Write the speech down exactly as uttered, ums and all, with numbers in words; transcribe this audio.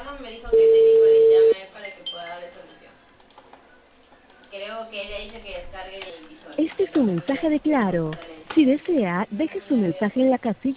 llama, me dijo que el técnico le llame para que pueda darle solución. Creo que ella dice que descargue el visor. Este es un mensaje de Claro. Si desea, deje su mensaje en la casilla.